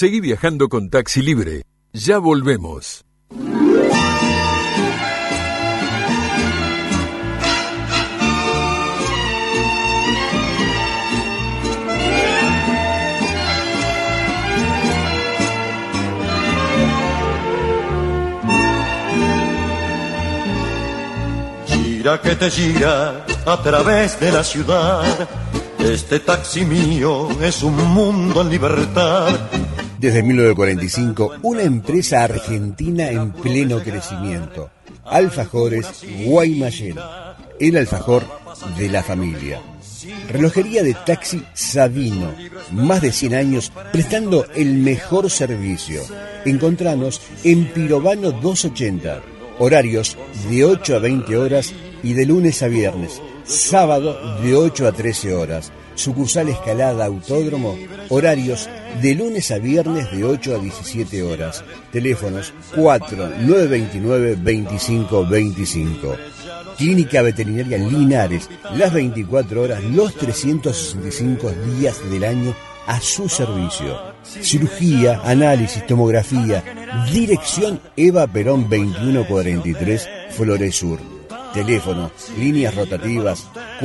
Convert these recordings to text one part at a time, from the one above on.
Seguí viajando con Taxi Libre. Ya volvemos. Gira que te gira a través de la ciudad. Este taxi mío es un mundo en libertad. Desde 1945, una empresa argentina en pleno crecimiento. Alfajores Guaymallén, el alfajor de la familia. Relojería de taxi Sabino, más de 100 años prestando el mejor servicio. Encontranos en Pirovano 280, horarios de 8 a 20 horas y de lunes a viernes, sábado de 8 a 13 horas. Sucursal Escalada Autódromo, horarios de lunes a viernes de 8 a 17 horas. Teléfonos 4-929-2525. Clínica Veterinaria Linares, las 24 horas, los 365 días del año a su servicio. Cirugía, análisis, tomografía. Dirección Eva Perón 2143, Flores Sur. Teléfono, líneas rotativas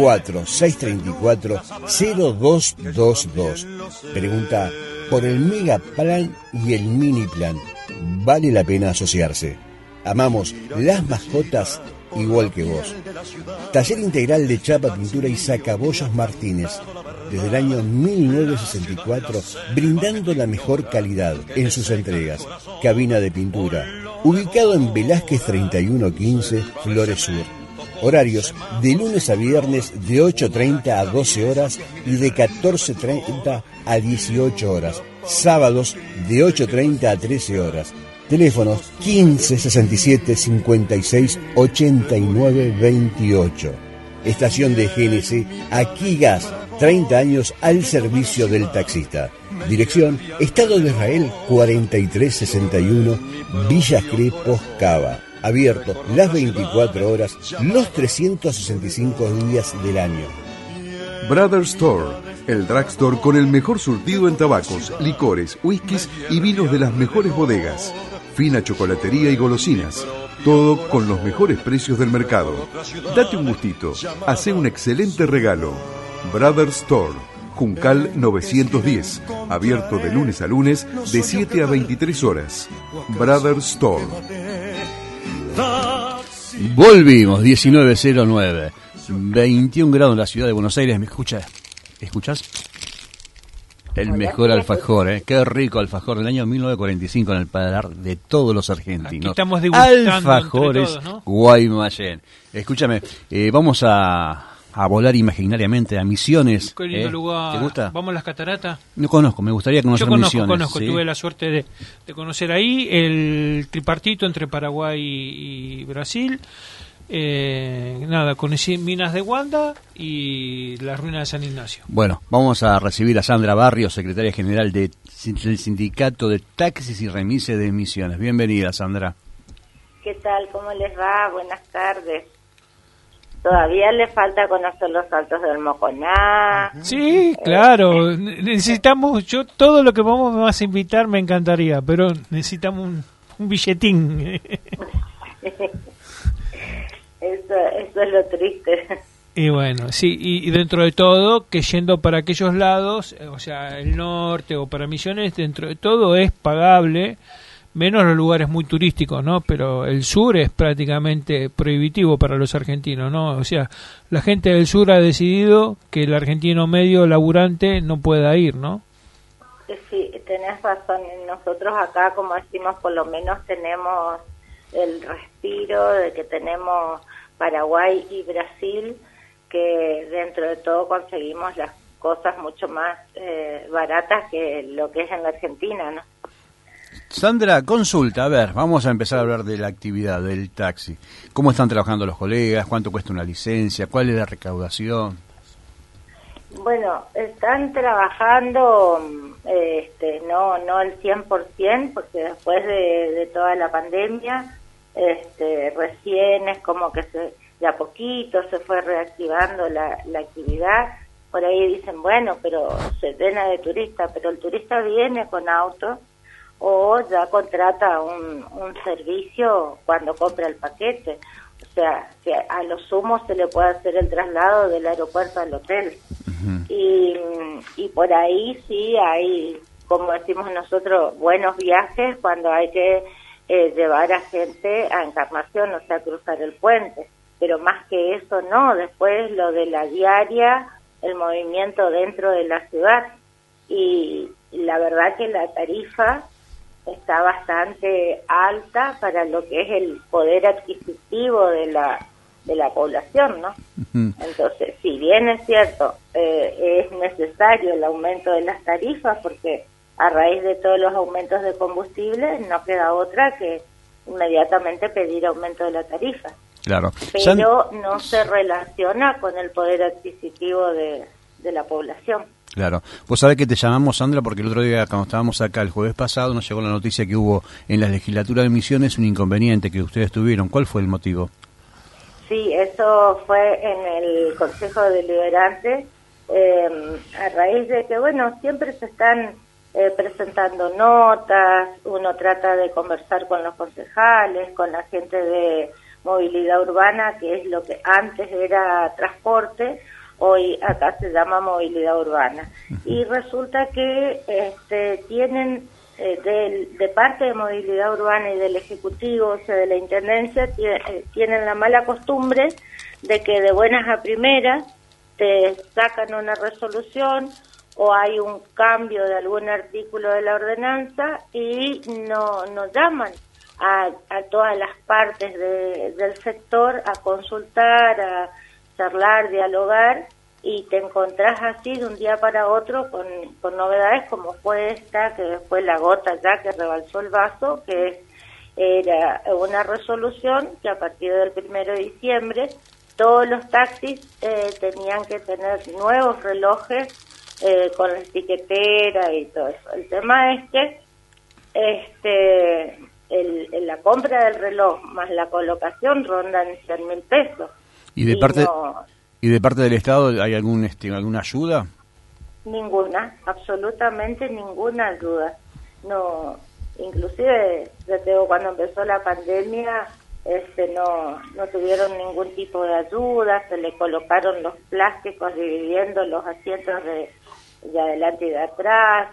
4634-0222. Pregunta por el Mega Plan y el Mini Plan. Vale la pena asociarse. Amamos las mascotas igual que vos. Taller Integral de Chapa, Pintura y Sacabollos Martínez. Desde el año 1964, brindando la mejor calidad en sus entregas. Cabina de pintura, ubicado en Velázquez 3115, Flores Sur. Horarios de lunes a viernes de 8:30 a 12 horas y de 14:30 a 18 horas. Sábados de 8:30 a 13 horas. Teléfonos 15 67 56 89 28. Estación de GNC Aquí Gas, 30 años al servicio del taxista. Dirección Estado de Israel 4361, Villa Crepos, Cava. Abierto las 24 horas, los 365 días del año. Brother Store, el drugstore con el mejor surtido en tabacos, licores, whiskies y vinos de las mejores bodegas. Fina chocolatería y golosinas. Todo con los mejores precios del mercado. Date un gustito. Hace un excelente regalo. Brother Store, Juncal 910. Abierto de lunes a lunes de 7 a 23 horas. Brother Store. Volvimos, 1909. 21 grados en la ciudad de Buenos Aires. ¿Me escuchas? ¿Escuchás? El mejor alfajor, ¿eh? Qué rico alfajor del año 1945 en el paladar de todos los argentinos. Aquí estamos degustando alfajores entre todos, ¿no? Guaymallén. Escúchame, vamos a volar imaginariamente a Misiones. Qué lindo lugar. ¿Te gusta? ¿Vamos a las cataratas? No conozco, me gustaría conocer Misiones. Conozco, ¿sí? Tuve la suerte de conocer ahí el tripartito entre Paraguay y Brasil. Conocí Minas de Guanda y las ruinas de San Ignacio. Bueno, vamos a recibir a Sandra Barrios, secretaria general del Sindicato de Taxis y Remises de Misiones. Bienvenida, Sandra. ¿Qué tal? ¿Cómo les va? Buenas tardes. Todavía le falta conocer los Altos del Moconá. Sí, claro. Necesitamos, todo lo que vamos me vas a invitar me encantaría, pero necesitamos un billetín. Eso es lo triste. Y bueno, sí, y dentro de todo, que yendo para aquellos lados, o sea, el norte o para Misiones, dentro de todo es pagable, menos los lugares muy turísticos, ¿no? Pero el sur es prácticamente prohibitivo para los argentinos, ¿no? O sea, la gente del sur ha decidido que el argentino medio laburante no pueda ir, ¿no? Sí, tenés razón. Nosotros acá, como decimos, por lo menos tenemos el respiro de que tenemos Paraguay y Brasil, que dentro de todo conseguimos las cosas mucho más baratas que lo que es en la Argentina, ¿no? Sandra, consulta, a ver, vamos a empezar a hablar de la actividad del taxi. ¿Cómo están trabajando los colegas? ¿Cuánto cuesta una licencia? ¿Cuál es la recaudación? Bueno, están trabajando, no el 100%, porque después de toda la pandemia, recién es como que de a poquito se fue reactivando la actividad, por ahí dicen, bueno, pero se llena de turistas, pero el turista viene con auto o ya contrata un servicio cuando compra el paquete. O sea, que a lo sumo se le puede hacer el traslado del aeropuerto al hotel. Y por ahí sí hay, como decimos nosotros, buenos viajes cuando hay que llevar a gente a Encarnación, o sea, cruzar el puente. Pero más que eso no, después lo de la diaria, el movimiento dentro de la ciudad. Y la verdad que la tarifa está bastante alta para lo que es el poder adquisitivo de la población, ¿no? Entonces, si bien es cierto, es necesario el aumento de las tarifas, porque a raíz de todos los aumentos de combustible no queda otra que inmediatamente pedir aumento de la tarifa. Claro. Pero no se relaciona con el poder adquisitivo de la población. Claro. Vos sabés que te llamamos, Sandra, porque el otro día, cuando estábamos acá el jueves pasado, nos llegó la noticia que hubo en la legislatura de Misiones un inconveniente que ustedes tuvieron. ¿Cuál fue el motivo? Sí, eso fue en el Consejo Deliberante, a raíz de que, bueno, siempre se están presentando notas, uno trata de conversar con los concejales, con la gente de movilidad urbana, que es lo que antes era transporte, hoy acá se llama movilidad urbana. Y resulta que tienen de parte de movilidad urbana y del Ejecutivo, o sea, de la Intendencia, tienen la mala costumbre de que de buenas a primeras te sacan una resolución o hay un cambio de algún artículo de la ordenanza y no llaman a todas las partes del sector a consultar, a charlar, dialogar, y te encontrás así de un día para otro con novedades como fue esta, que fue la gota ya que rebalsó el vaso, que era una resolución que a partir del 1 de diciembre todos los taxis tenían que tener nuevos relojes con la etiquetera y todo eso. El tema es que la compra del reloj más la colocación rondan 100.000 pesos. ¿Y de parte del Estado hay alguna ayuda? Ninguna, absolutamente ninguna ayuda. No, inclusive, ya te digo, cuando empezó la pandemia, no tuvieron ningún tipo de ayuda, se le colocaron los plásticos dividiendo los asientos de adelante y de atrás,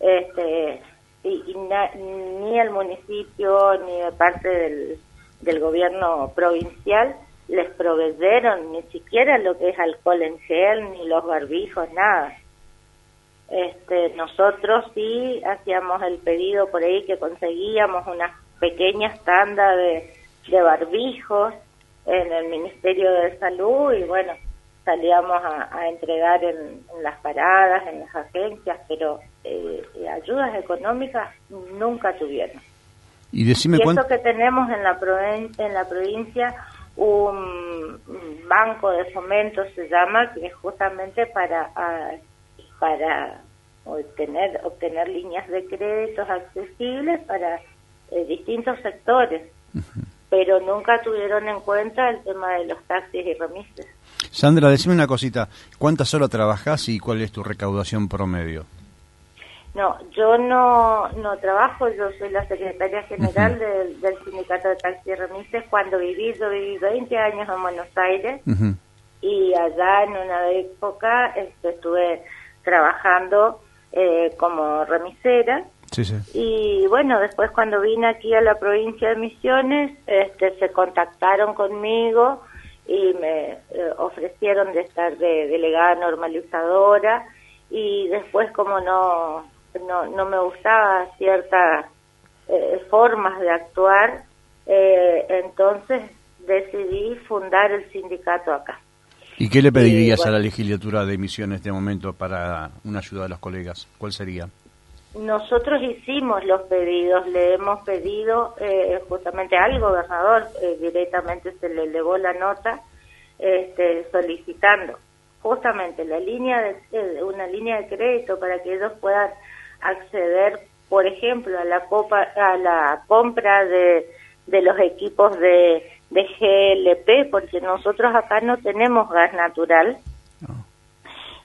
ni el municipio ni de parte del gobierno provincial les proveyeron ni siquiera lo que es alcohol en gel, ni los barbijos, nada. Nosotros sí hacíamos el pedido por ahí que conseguíamos unas pequeñas tandas de barbijos en el Ministerio de Salud y bueno, salíamos a entregar en las paradas, en las agencias, pero ayudas económicas nunca tuvieron. Y decime eso que tenemos en la provincia, un banco de fomento se llama, que es justamente para obtener líneas de créditos accesibles para distintos sectores, pero nunca tuvieron en cuenta el tema de los taxis y remises. Sandra, decime una cosita, ¿cuántas horas trabajás y cuál es tu recaudación promedio? No, yo no trabajo, yo soy la secretaria general del Sindicato de Taxi y Remises. Yo viví 20 años en Buenos Aires y allá en una época estuve trabajando como remisera. Sí, sí. Y bueno, después cuando vine aquí a la provincia de Misiones, se contactaron conmigo y me ofrecieron de estar de delegada normalizadora, y después como no me gustaba ciertas formas de actuar, entonces decidí fundar el sindicato acá. ¿Y qué le pedirías a la legislatura de Misiones en este momento para una ayuda de los colegas? ¿Cuál sería? Nosotros hicimos los pedidos, le hemos pedido justamente al gobernador, directamente se le elevó la nota solicitando justamente una línea de crédito para que ellos puedan acceder, por ejemplo, a la compra de los equipos de GLP, porque nosotros acá no tenemos gas natural.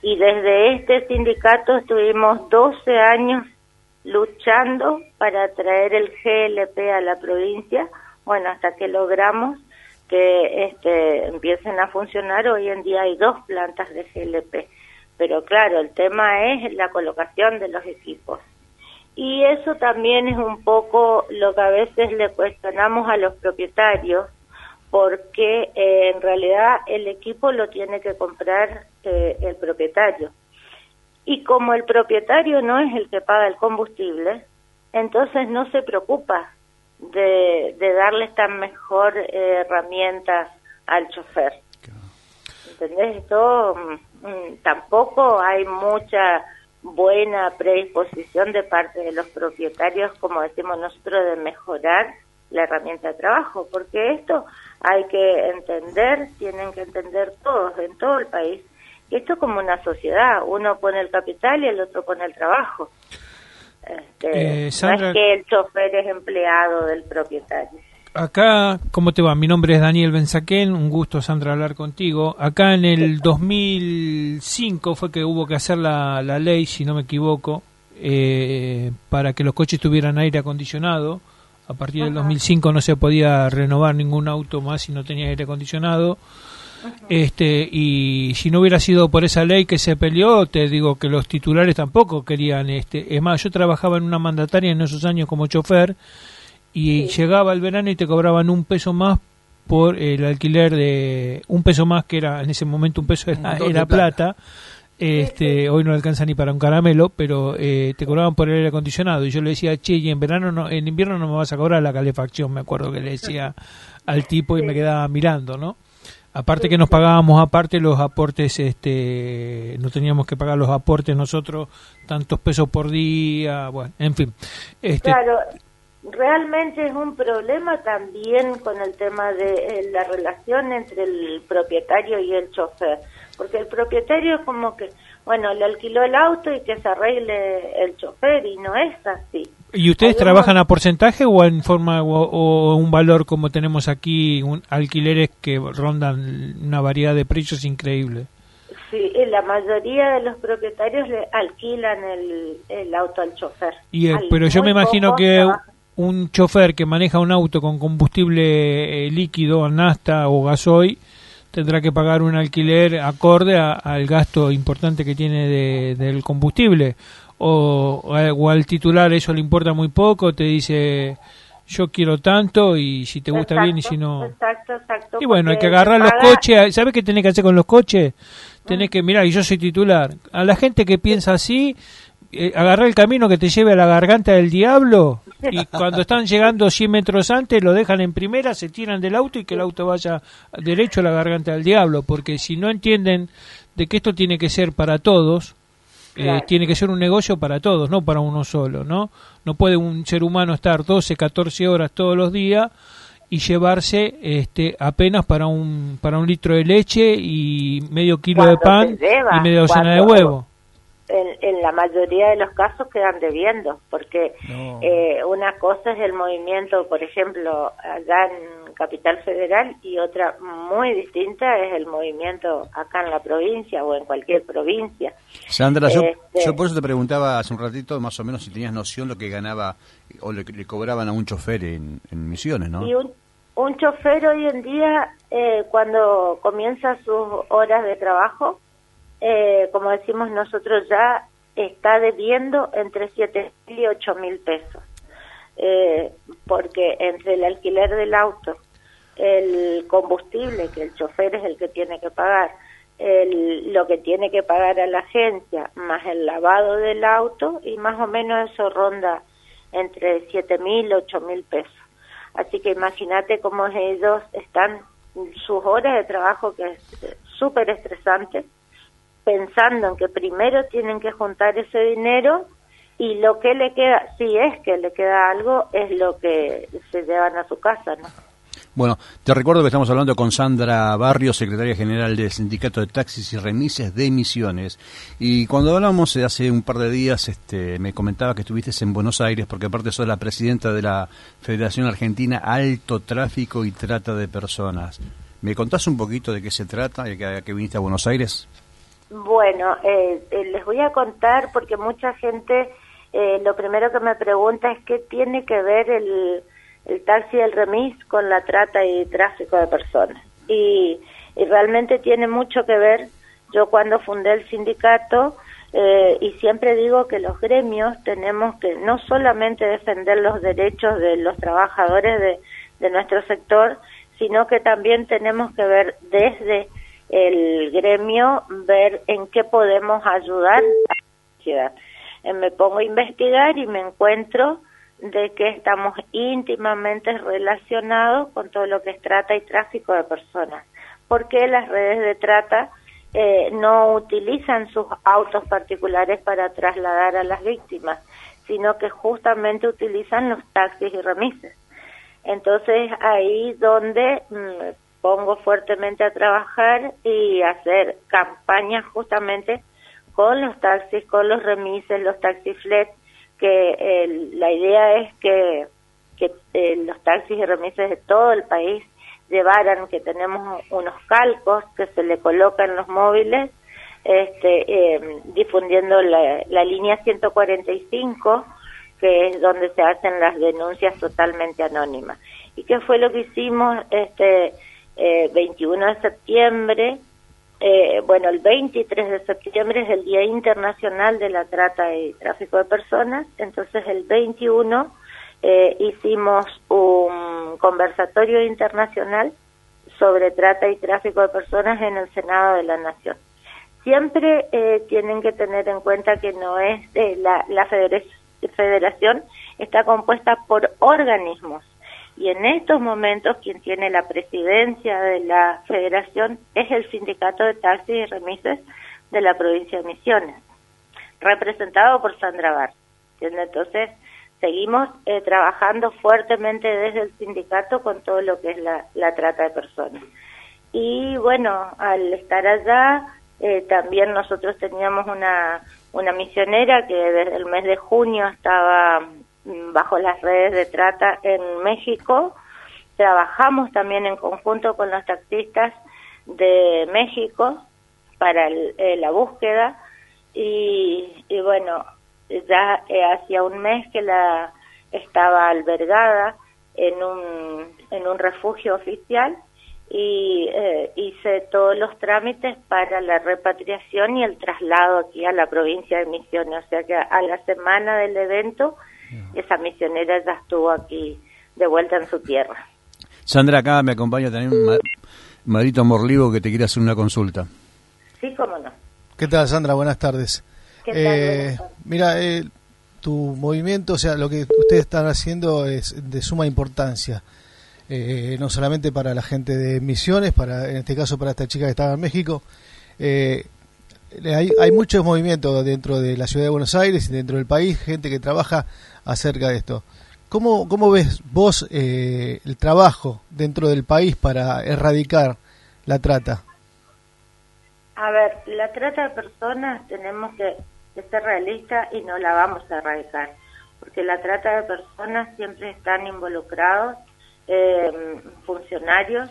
Y desde este sindicato estuvimos 12 años luchando para traer el GLP a la provincia, bueno, hasta que logramos que empiecen a funcionar. Hoy en día hay 2 plantas de GLP, pero claro, el tema es la colocación de los equipos. Y eso también es un poco lo que a veces le cuestionamos a los propietarios, porque en realidad el equipo lo tiene que comprar el propietario. Y como el propietario no es el que paga el combustible, entonces no se preocupa de darle esta mejor herramienta al chofer. ¿Entendés? Esto tampoco hay mucha buena predisposición de parte de los propietarios, como decimos nosotros, de mejorar la herramienta de trabajo, porque esto hay que entender, tienen que entender todos en todo el país, que esto es como una sociedad, uno pone el capital y el otro pone el trabajo. Sandra, no es que el chofer es empleado del propietario. Acá, ¿cómo te va? Mi nombre es Daniel Benzaquén, un gusto, Sandra, hablar contigo. Acá en el 2005 fue que hubo que hacer la ley, si no me equivoco, para que los coches tuvieran aire acondicionado. A partir del 2005 no se podía renovar ningún auto más si no tenía aire acondicionado. Y si no hubiera sido por esa ley que se peleó, te digo que los titulares tampoco querían. Es más, yo trabajaba en una mandataria en esos años como chofer, y llegaba el verano y te cobraban $1 más por el alquiler de $1 más, que era en ese momento $1 era plata. Hoy no alcanza ni para un caramelo, pero te cobraban por el aire acondicionado. Y yo le decía, che, y en invierno no me vas a cobrar la calefacción, me acuerdo que le decía al tipo, y me quedaba mirando, ¿no? Aparte que nos pagábamos aparte los aportes, no teníamos que pagar los aportes nosotros, tantos pesos por día, bueno, en fin. Claro, realmente es un problema también con el tema de la relación entre el propietario y el chofer, porque el propietario es como que, bueno, le alquiló el auto y que se arregle el chofer, y no es así. ¿Y ustedes trabajan a porcentaje o en forma o un valor como tenemos aquí, alquileres que rondan una variedad de precios increíble? Sí, la mayoría de los propietarios le alquilan el auto al chofer. Pero yo me imagino que un chofer que maneja un auto con combustible líquido, nafta o gasoil, tendrá que pagar un alquiler acorde al gasto importante que tiene del combustible. O al titular eso le importa muy poco, te dice yo quiero tanto, y si te gusta bien y si no. Exacto. Y bueno, hay que agarrar los coches. ¿Sabes qué tenés que hacer con los coches? Tenés que mirar, y yo soy titular, a la gente que piensa así, agarrar el camino que te lleve a la garganta del diablo, y cuando están llegando 100 metros antes lo dejan en primera, se tiran del auto y que el auto vaya derecho a la garganta del diablo, porque si no entienden de que esto tiene que ser para todos, claro. Tiene que ser un negocio para todos, no para uno solo, ¿no? No puede un ser humano estar 12, 14 horas todos los días y llevarse apenas para un litro de leche y medio kilo de pan y media docena de huevo. En la mayoría de los casos quedan debiendo, porque una cosa es el movimiento, por ejemplo, allá en Capital Federal, y otra muy distinta es el movimiento acá en la provincia o en cualquier provincia. Sandra, yo por eso te preguntaba hace un ratito más o menos si tenías noción lo que ganaba o le cobraban a un chofer en Misiones, ¿no? Y un chofer hoy en día, cuando comienza sus horas de trabajo, como decimos nosotros, ya está debiendo entre 7.000 y 8.000 pesos, porque entre el alquiler del auto, el combustible, que el chofer es el que tiene que pagar, lo que tiene que pagar a la agencia, más el lavado del auto, y más o menos eso ronda entre 7.000 y 8.000 pesos. Así que imagínate cómo ellos están, sus horas de trabajo, que es súper estresante, pensando en que primero tienen que juntar ese dinero, y lo que le queda, si es que le queda algo, es lo que se llevan a su casa, ¿no? Bueno, te recuerdo que estamos hablando con Sandra Barrios, secretaria general del Sindicato de Taxis y Remises de Misiones. Y cuando hablamos hace un par de días, me comentaba que estuviste en Buenos Aires, porque aparte sos la presidenta de la Federación Argentina Alto Tráfico y Trata de Personas. ¿Me contás un poquito de qué se trata y a qué viniste a Buenos Aires? Bueno, les voy a contar porque mucha gente lo primero que me pregunta es qué tiene que ver el taxi y el remis con la trata y tráfico de personas. Y realmente tiene mucho que ver. Yo cuando fundé el sindicato, y siempre digo que los gremios tenemos que no solamente defender los derechos de los trabajadores de nuestro sector, sino que también tenemos que ver desde el gremio, ver en qué podemos ayudar a la sociedad. Me pongo a investigar y me encuentro de que estamos íntimamente relacionados con todo lo que es trata y tráfico de personas. ¿Por qué las redes de trata no utilizan sus autos particulares para trasladar a las víctimas, sino que justamente utilizan los taxis y remises? Entonces ahí donde pongo fuertemente a trabajar y hacer campañas justamente con los taxis, con los remises, los taxiflex, que la idea es que los taxis y remises de todo el país llevaran, que tenemos unos calcos que se le colocan en los móviles, difundiendo la línea 145, que es donde se hacen las denuncias totalmente anónimas. ¿Y qué fue lo que hicimos 21 de septiembre? Bueno, el 23 de septiembre es el Día Internacional de la Trata y Tráfico de Personas, entonces el 21 hicimos un conversatorio internacional sobre trata y tráfico de personas en el Senado de la Nación. Siempre tienen que tener en cuenta que no es la federación está compuesta por organismos, y en estos momentos quien tiene la presidencia de la federación es el Sindicato de Taxis y Remises de la provincia de Misiones, representado por Sandra Bar. Entonces seguimos trabajando fuertemente desde el sindicato con todo lo que es la trata de personas. Y bueno, al estar allá, también nosotros teníamos una misionera que desde el mes de junio estaba bajo las redes de trata en México. Trabajamos también en conjunto con los taxistas de México para la búsqueda, y bueno, ya hacía un mes que la estaba albergada en un refugio oficial, y hice todos los trámites para la repatriación y el traslado aquí a la provincia de Misiones. O sea que a la semana del evento esa misionera ya estuvo aquí de vuelta en su tierra. Sandra, acá me acompaña también Marito Morlivo, que te quiere hacer una consulta. Sí, cómo no. ¿Qué tal, Sandra? Buenas tardes. ¿Qué tal? Buenas tardes. Mira, tu movimiento, o sea, lo que ustedes están haciendo es de suma importancia, no solamente para la gente de Misiones, en este caso para esta chica que estaba en México. Hay muchos movimientos dentro de la ciudad de Buenos Aires y dentro del país, gente que trabaja acerca de esto. ¿Cómo ves vos el trabajo dentro del país para erradicar la trata? A ver, la trata de personas tenemos que ser realistas y no la vamos a erradicar, porque la trata de personas siempre están involucrados funcionarios,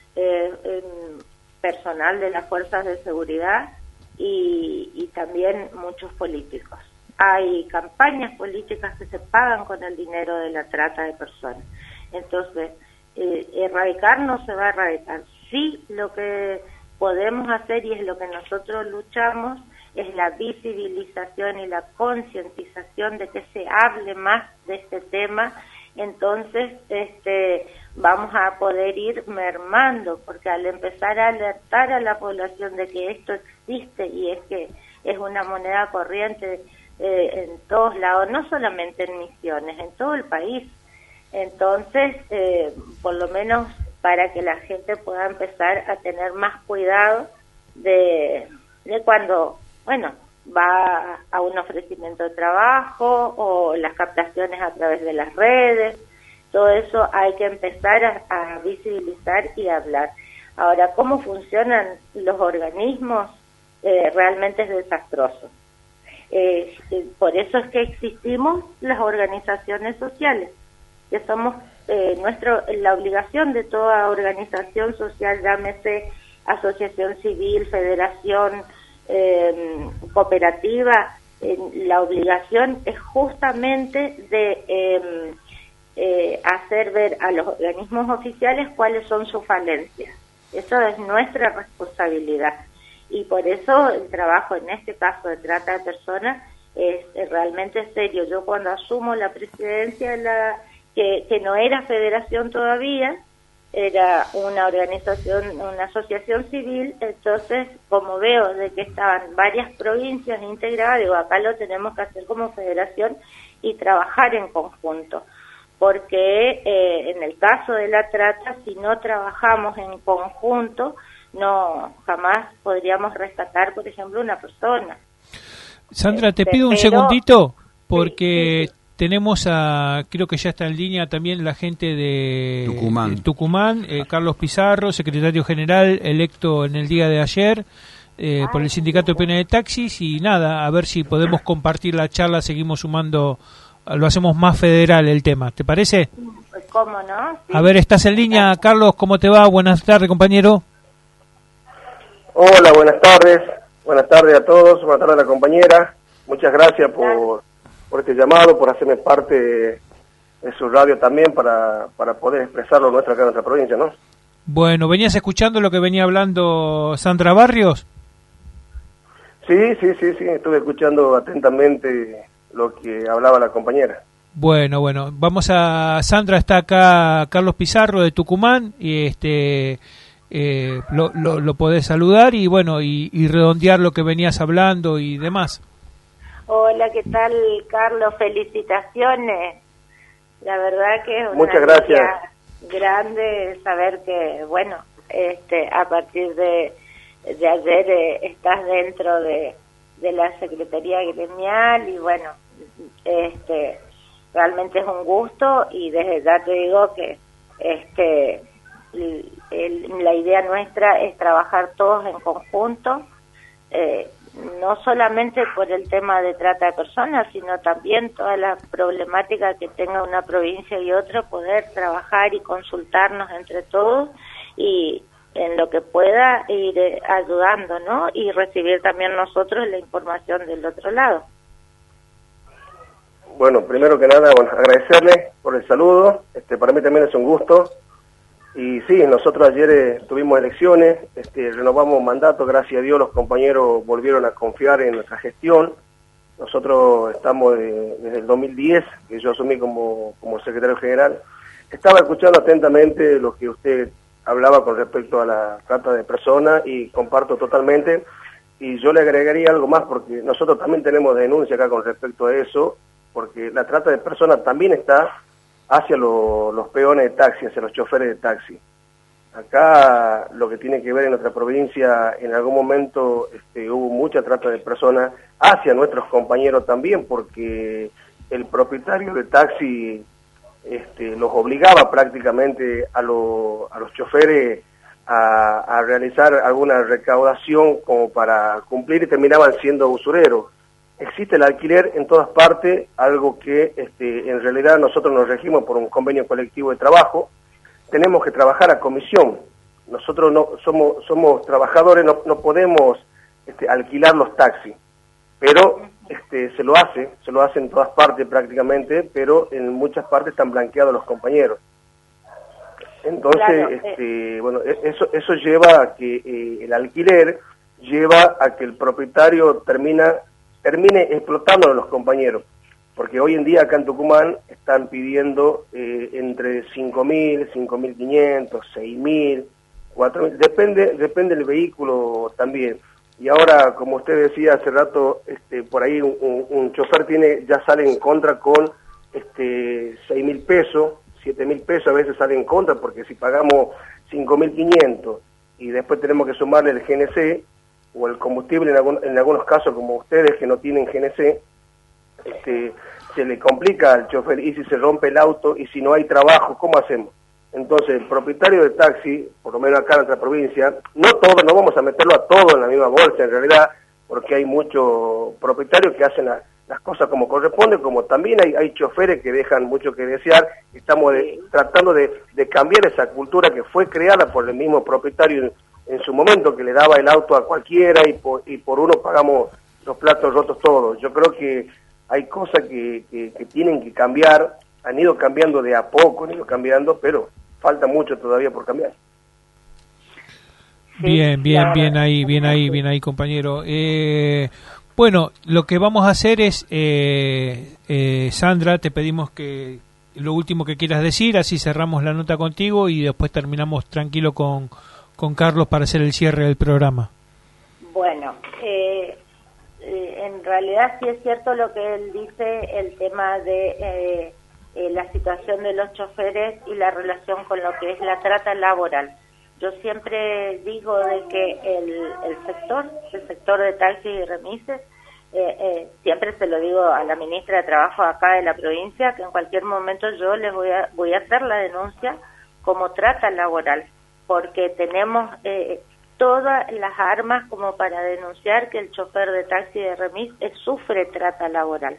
personal de las fuerzas de seguridad y también muchos políticos. Hay campañas políticas que se pagan con el dinero de la trata de personas. Entonces, erradicar no se va a erradicar. Sí, lo que podemos hacer, y es lo que nosotros luchamos, es la visibilización y la concientización de que se hable más de este tema. Entonces vamos a poder ir mermando, porque al empezar a alertar a la población de que esto existe y es que es una moneda corriente en todos lados, no solamente en Misiones, en todo el país. Entonces, por lo menos para que la gente pueda empezar a tener más cuidado de cuando, bueno, va a un ofrecimiento de trabajo o las captaciones a través de las redes. Todo eso hay que empezar a visibilizar y hablar. Ahora, ¿cómo funcionan los organismos? Realmente es desastroso. Por eso es que existimos las organizaciones sociales, que somos la obligación de toda organización social, llámese asociación civil, federación, cooperativa, la obligación es justamente de hacer ver a los organismos oficiales cuáles son sus falencias. Eso es nuestra responsabilidad. Y por eso el trabajo en este caso de trata de personas es realmente serio. Yo cuando asumo la presidencia de que no era federación todavía, era una organización, una asociación civil, entonces como veo de que estaban varias provincias integradas, digo, acá lo tenemos que hacer como federación y trabajar en conjunto, porque en el caso de la trata, si no trabajamos en conjunto, no jamás podríamos rescatar, por ejemplo, una persona. Sandra, te pido un segundito, porque tenemos creo que ya está en línea también la gente de Tucumán, Carlos Pizarro, secretario general electo en el día de ayer por el Sindicato de Peones de Taxis, y nada, a ver si podemos compartir la charla, seguimos sumando, lo hacemos más federal el tema, ¿te parece? Pues cómo no. Sí. A ver, ¿estás en línea, Carlos? ¿Cómo te va? Buenas tardes, compañero. Hola, buenas tardes a todos, buenas tardes a la compañera, muchas gracias por este llamado, por hacerme parte de su radio también para poder expresarlo acá en nuestra provincia, ¿no? Bueno, ¿venías escuchando lo que venía hablando Sandra Barrios? Sí, estuve escuchando atentamente lo que hablaba la compañera. Bueno, Sandra, está acá Carlos Pizarro de Tucumán, y lo podés saludar y bueno, y redondear lo que venías hablando y demás. Hola, ¿qué tal, Carlos? Felicitaciones. La verdad que es una Muchas gracias. Grande saber que, bueno, a partir de ayer estás dentro de la Secretaría Gremial y bueno, realmente es un gusto y desde ya te digo que la idea nuestra es trabajar todos en conjunto, no solamente por el tema de trata de personas, sino también toda la problemática que tenga una provincia y otra, poder trabajar y consultarnos entre todos y en lo que pueda ir ayudando, ¿no? Y recibir también nosotros la información del otro lado. Bueno, primero que nada, agradecerle por el saludo, para mí también es un gusto. Y sí, nosotros ayer tuvimos elecciones, renovamos mandato, gracias a Dios los compañeros volvieron a confiar en nuestra gestión. Nosotros estamos desde el 2010, que yo asumí como secretario general. Estaba escuchando atentamente lo que usted hablaba con respecto a la trata de personas y comparto totalmente. Y yo le agregaría algo más, porque nosotros también tenemos denuncia acá con respecto a eso, porque la trata de personas también está hacia los peones de taxi, hacia los choferes de taxi. Acá lo que tiene que ver en nuestra provincia, en algún momento hubo mucha trata de personas hacia nuestros compañeros también, porque el propietario de taxi los obligaba prácticamente a los choferes a realizar alguna recaudación como para cumplir y terminaban siendo usureros. Existe el alquiler en todas partes, algo que en realidad nosotros nos regimos por un convenio colectivo de trabajo. Tenemos que trabajar a comisión. Nosotros no somos trabajadores, no podemos alquilar los taxis, pero se lo hace en todas partes prácticamente, pero en muchas partes están blanqueados los compañeros. Entonces, claro, eso lleva a que el alquiler lleva a que el propietario termine explotando a los compañeros, porque hoy en día acá en Tucumán están pidiendo entre 5.000, 5.500, 6.000, 4.000, depende del vehículo también. Y ahora, como usted decía hace rato, por ahí un chofer ya sale en contra con 6.000 pesos, 7.000 pesos, a veces sale en contra, porque si pagamos 5.500 y después tenemos que sumarle el GNC o el combustible en algunos casos, como ustedes que no tienen GNC, se le complica al chofer, y si se rompe el auto y si no hay trabajo, ¿cómo hacemos? Entonces el propietario de taxi, por lo menos acá en nuestra provincia, no vamos a meterlo a todo en la misma bolsa en realidad, porque hay muchos propietarios que hacen las cosas como corresponde, como también hay choferes que dejan mucho que desear. Estamos tratando de cambiar esa cultura que fue creada por el mismo propietario en su momento que le daba el auto a cualquiera y por uno pagamos los platos rotos todos. Yo creo que hay cosas que tienen que cambiar, han ido cambiando de a poco, pero falta mucho todavía por cambiar. Bien ahí, compañero. Bueno, lo que vamos a hacer es, Sandra, te pedimos que lo último que quieras decir, así cerramos la nota contigo y después terminamos tranquilo con Carlos para hacer el cierre del programa. Bueno, en realidad sí es cierto lo que él dice, el tema de la situación de los choferes y la relación con lo que es la trata laboral. Yo siempre digo de que el sector de taxis y remises, siempre se lo digo a la ministra de Trabajo acá de la provincia, que en cualquier momento yo les voy a hacer la denuncia como trata laboral, porque tenemos todas las armas como para denunciar que el chofer de taxi y de remis sufre trata laboral.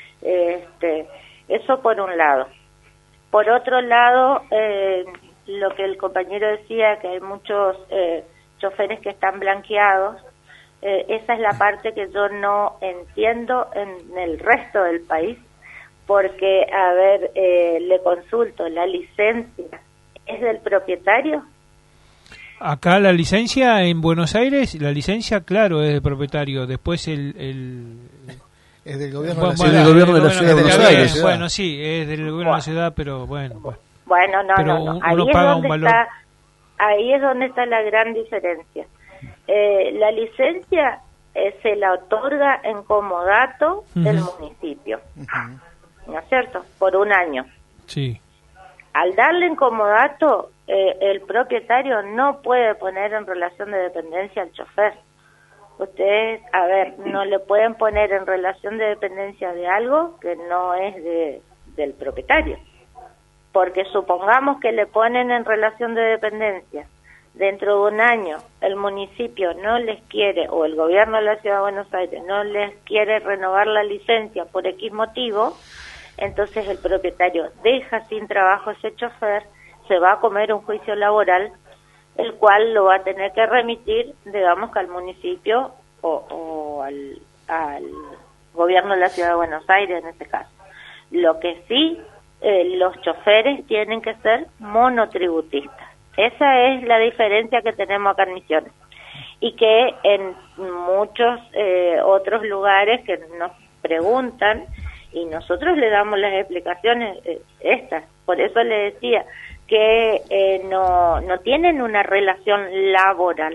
Eso por un lado. Por otro lado, lo que el compañero decía, que hay muchos choferes que están blanqueados, esa es la parte que yo no entiendo en el resto del país, porque, a ver, le consulto, ¿la licencia es del propietario? Acá la licencia en Buenos Aires, la licencia, claro, es del propietario. Después es del gobierno de la ciudad. Es del gobierno de la ciudad de Buenos Aires. Bueno, sí, es del gobierno de la ciudad, pero bueno. Bueno, no. Uno paga un valor. Ahí es donde está la gran diferencia. La licencia se la otorga en comodato del municipio, ¿no es cierto? Por un año. Sí. Al darle en comodato, el propietario no puede poner en relación de dependencia al chofer. Ustedes, a ver, no le pueden poner en relación de dependencia de algo que no es del propietario. Porque supongamos que le ponen en relación de dependencia, dentro de un año el municipio no les quiere, o el gobierno de la Ciudad de Buenos Aires no les quiere renovar la licencia por X motivo, entonces el propietario deja sin trabajo a ese chofer, se va a comer un juicio laboral, el cual lo va a tener que remitir, digamos, que al municipio o al gobierno de la Ciudad de Buenos Aires en este caso. Lo que sí, los choferes tienen que ser monotributistas. Esa es la diferencia que tenemos acá en Misiones. Y que en muchos otros lugares que nos preguntan, y nosotros le damos las explicaciones estas. Por eso le decía que no tienen una relación laboral.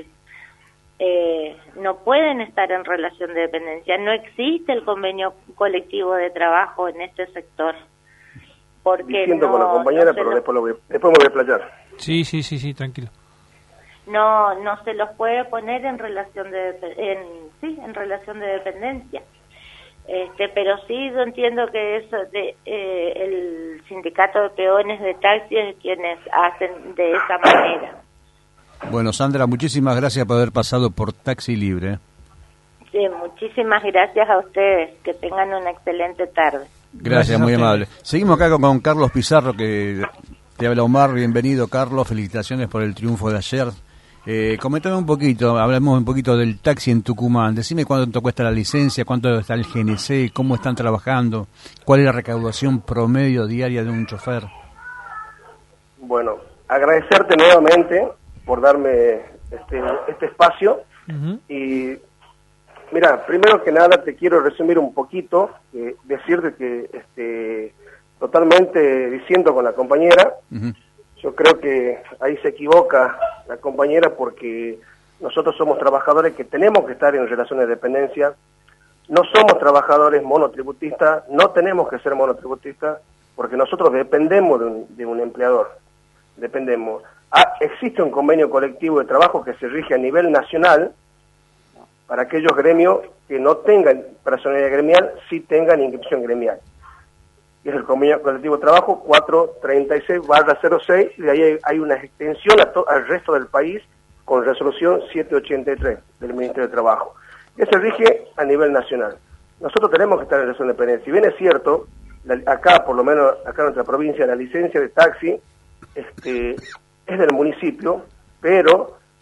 No pueden estar en relación de dependencia. No existe el convenio colectivo de trabajo en este sector. Porque siento con la compañera, pero después me voy a explayar. Sí, tranquilo. No se los puede poner en relación en relación de dependencia. Pero sí yo entiendo que eso el sindicato de peones de taxis es quienes hacen de esa manera. Bueno, Sandra, muchísimas gracias por haber pasado por Taxi Libre. Sí, muchísimas gracias a ustedes. Que tengan una excelente tarde. Gracias, muy amable. Seguimos acá con Carlos Pizarro, que te habla Omar. Bienvenido, Carlos. Felicitaciones por el triunfo de ayer. Coméntame un poquito, hablamos un poquito del taxi en Tucumán. Decime cuánto cuesta la licencia, cuánto está el GNC, cómo están trabajando, cuál es la recaudación promedio diaria de un chofer. Bueno, agradecerte nuevamente por darme este espacio. Y mira, primero que nada te quiero resumir un poquito, decirte que totalmente diciendo con la compañera, yo creo que ahí se equivoca la compañera, porque nosotros somos trabajadores que tenemos que estar en relaciones de dependencia, no somos trabajadores monotributistas, no tenemos que ser monotributistas, porque nosotros dependemos de un empleador, dependemos. Existe un convenio colectivo de trabajo que se rige a nivel nacional para aquellos gremios que no tengan personalidad gremial, sí tengan inscripción gremial. Es el convenio colectivo de trabajo 436/06, y de ahí hay una extensión al resto del país con resolución 783 del Ministerio de Trabajo, que se rige a nivel nacional. Nosotros tenemos que estar en relación de dependencia. Si bien es cierto, acá, por lo menos acá en nuestra provincia, la licencia de taxi es del municipio, pero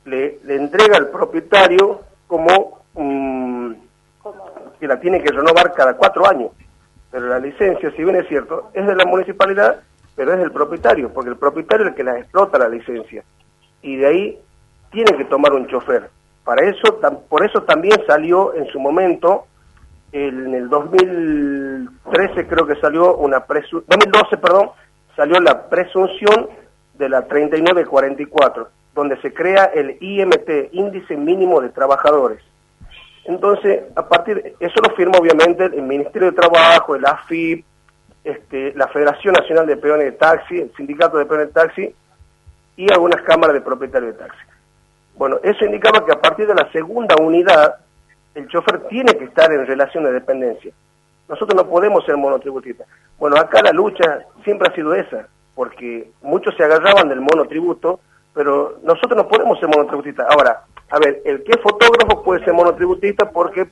le entrega al propietario como que la tiene que renovar cada 4 años. Pero la licencia, si bien es cierto, es de la municipalidad, pero es del propietario, porque el propietario es el que la explota la licencia. Y de ahí tiene que tomar un chofer. Por eso también salió en su momento, en el 2013 creo que salió 2012, salió la presunción de la 3944, donde se crea el IMT, Índice Mínimo de Trabajadores. Entonces, eso lo firma obviamente el Ministerio de Trabajo, el AFIP, la Federación Nacional de Peones de Taxi, el Sindicato de Peones de Taxi y algunas cámaras de propietarios de taxi. Bueno, eso indicaba que a partir de la segunda unidad, el chofer tiene que estar en relación de dependencia. Nosotros no podemos ser monotributistas. Bueno, acá la lucha siempre ha sido esa, porque muchos se agarraban del monotributo, pero nosotros no podemos ser monotributistas. Ahora, a ver, el que es fotógrafo puede ser monotributista porque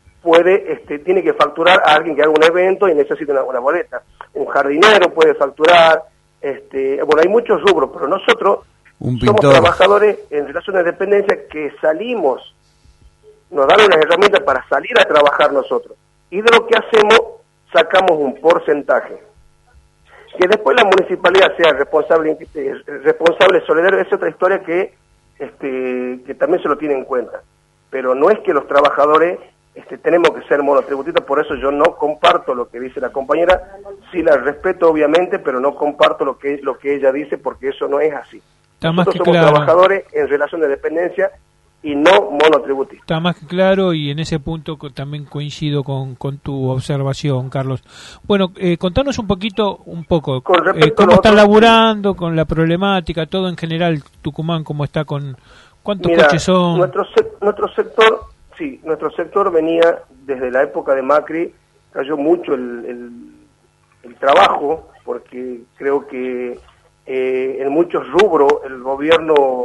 tiene que facturar a alguien que haga un evento y necesita una boleta. Un jardinero puede facturar, hay muchos rubros, pero nosotros somos trabajadores en relación de dependencia que salimos, nos dan unas herramientas para salir a trabajar nosotros. Y de lo que hacemos, sacamos un porcentaje. Que después la municipalidad sea responsable solidario, es otra historia que también se lo tiene en cuenta. Pero no es que los trabajadores tenemos que ser monotributistas, por eso yo no comparto lo que dice la compañera, sí la respeto obviamente, pero no comparto lo que ella dice, porque eso no es así. Nosotros somos trabajadores en relación de dependencia y no monotributistas. Está más que claro, y en ese punto también coincido con tu observación, Carlos. Bueno, contanos un poco, cómo están laburando, con la problemática, todo en general, Tucumán, cómo está ¿cuántos coches son? Nuestro sector venía desde la época de Macri, cayó mucho el trabajo, porque creo que en muchos rubros el gobierno